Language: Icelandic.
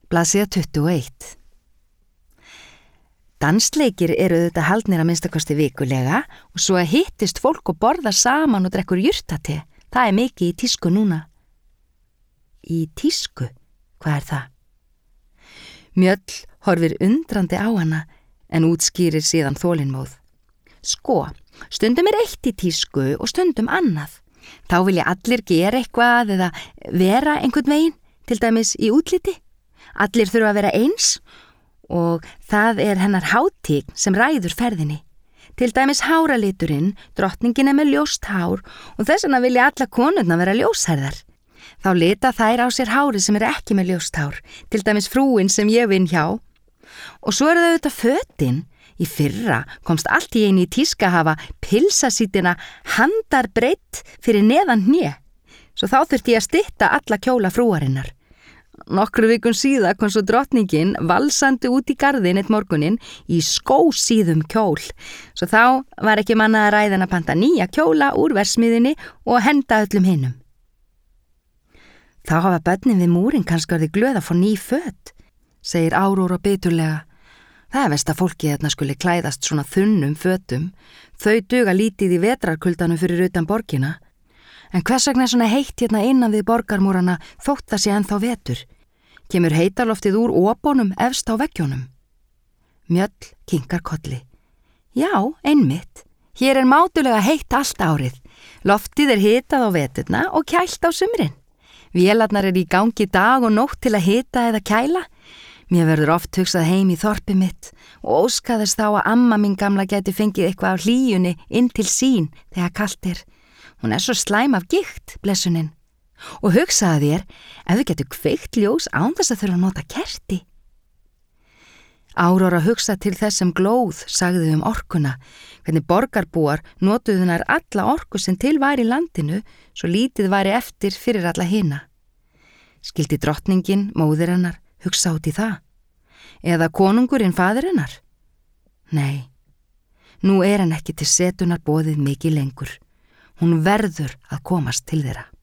Blaðsíða 21. Dansleikir eru þetta haldnir að minnstakosti vikulega og svo að hittist fólk og borðar saman og drekkur jurtate. Það mikið í tísku núna. Í tísku? Hvað er það? Mjöll horfir undrandi á hana en útskýrir síðan þolinmóð. Sko, stundum eitt í tísku og stundum annað. Þá vilja allir gera eitthvað eða vera einhvern veginn, til dæmis í útliti. Allir þurfa að vera eins og það hennar hátíð sem ræður ferðinni. Til dæmis háraliturinn, drottningin með ljóst hár og þess vegna vilja alla konurnar vera ljóshærðar. Þá lita þær á sér hári sem ekki með ljóst hár, til dæmis frúin sem ég vinn hjá. Og svo þau þetta fötin. Í fyrra komst allt í einu í tíska að hafa pilsasítina handarbreitt fyrir neðan hné. Svo þá þurfti ég að stytta alla kjóla frúarinnar. Nokkru vikum síðar kom svo drottningin valsandi út í garðinn eitt morguninn í skósíðum kjól. Svo þá var ekki mannað að ræða að panta nýja kjóla úr versmiðinni og henda öllum hinum. Þá hafa börnin við múrin kannski orðið glöð að fá ný föt, segir Áróra biturlega. Það verst að fólki þarna skuli klæðast svona þunnum fötum. Þau duga lítið í vetrarkuldanum fyrir utan borgina. En hvers vegna svona heitt hérna innan við borgarmúrana þótt það sé ennþá vetur? Kemur heitaloftið úr opunum efst á veggjunum? Mjöll kinkar kolli. Já, einmitt. Hér mátulega heitt allt árið. Loftið hitað á veturna og kælt á sumrin. Vélarnar í gangi dag og nótt til að hita eða kæla. Mér verður oft hugsað heim í þorpið mitt og óskaðist þá að amma mín gamla gæti fengið eitthvað af hlýjunni inn til sín þegar kalt Hún svo slæm af gikt, blessunin. Og hugsaði þér, ef þau getur kveikt ljós án þess að þurfa að nota kerti. Áróra hugsaði til þess sem glóð sagði orkuna, hvernig borgarbúar notuðu nær alla orku sem til væri í landinu, svo lítið væri eftir fyrir alla hina. Skildi drottningin, móðir hennar, hugsa út í það? Eða konungurinn, faðir hennar? Nei, nú hann ekki til setunar boðið mikið lengur. Hún verður að komast til þeirra.